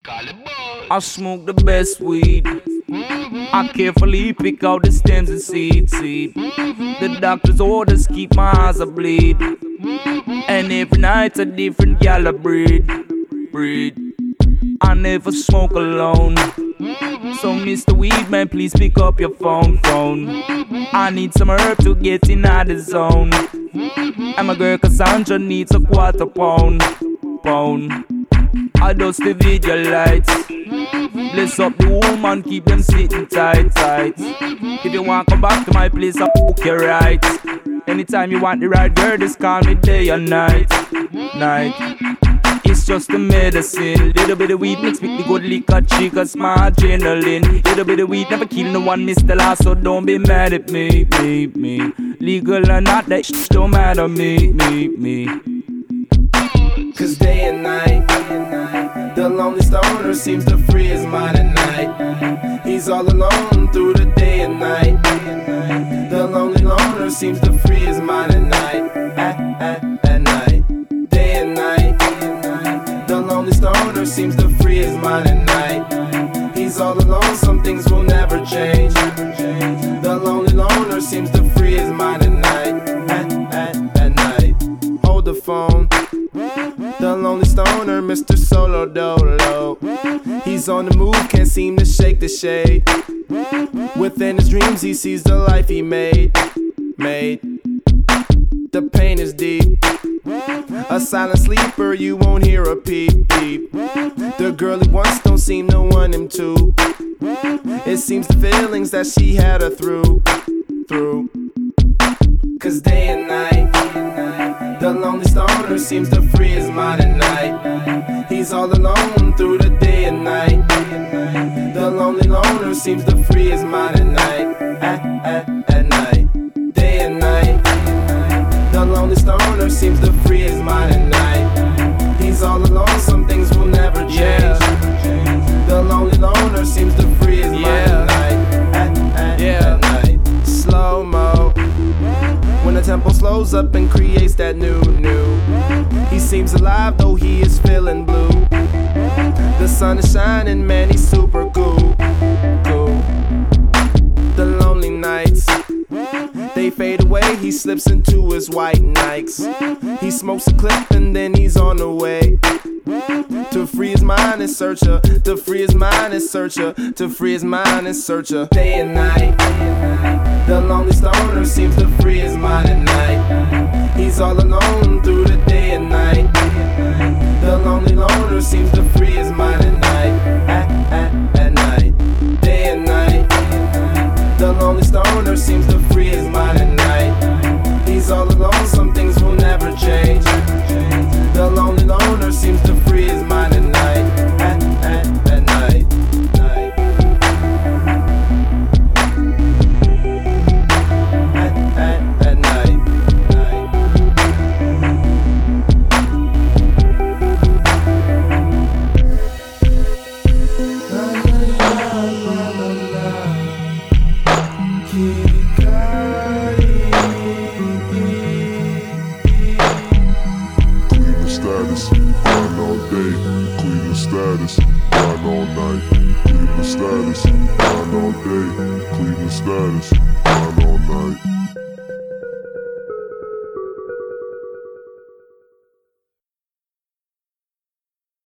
I smoke the best weed. I carefully pick out the stems and seeds. The doctor's orders keep my eyes a bleed. And every night's a different gal a breed. I never smoke alone. So Mr. Weedman, please pick up your phone. I need some herb to get in the zone. And my girl Cassandra needs a quarter pound. I dust the video lights. Bless up the woman, keep them sitting tight. If you want come back to my place, I'll book you right. Anytime you want the right girl, just call me day or night. It's just a medicine. Little bit of weed mixed with the good liquor, triggers my adrenaline. Little bit of weed never kill no one, Mr. Last, so don't be mad at me. Legal or not, that shit don't matter me. Cause day and night, the lonely stoner seems to free his mind at night. He's all alone through the day and night. The lonely loner seems to free his mind at night. At night, day and night. The lonely stoner seems to free his mind at night. He's all alone, some things will never change. The lonely loner seems to free his mind at night. At night, hold the phone. The lonely stoner, Mr. Solo Dolo. He's on the move, can't seem to shake the shade. Within his dreams, he sees the life he made. The pain is deep. A silent sleeper, you won't hear a peep. The girl he wants don't seem to want him to. It seems the feelings that she had her through. Cause day and night, the lonely stoner seems to free his mind at night. He's all alone through the day and night. The lonely loner seems to free his mind at night. At night, day and night. The lonely stoner seems to free his mind at night. He's all alone, some things will never change. The lonely loner seems to free his mind at night. At night, slow mo. When the tempo slows up and creates that new. He seems alive though he is feeling blue. The sun is shining, man, he's super cool. The lonely nights, they fade away, he slips into his white Nikes. He smokes a clip and then he's on the way. To free his mind and searcher, to free his mind and searcher, to free his mind and searcher. Day and night, the lonely stoner seems to free his mind at night. He's all alone through the day and night. The lonely loner seems to free his mind at night. At night, day and night. The lonely stoner seems to free his mind at night. He's all alone, some things will never change. The lonely loner seems to free his mind at night. At night. At night. Status, grind all day, Cleveland status, grind all night. Cleveland status, grind all day, Cleveland status, grind all night.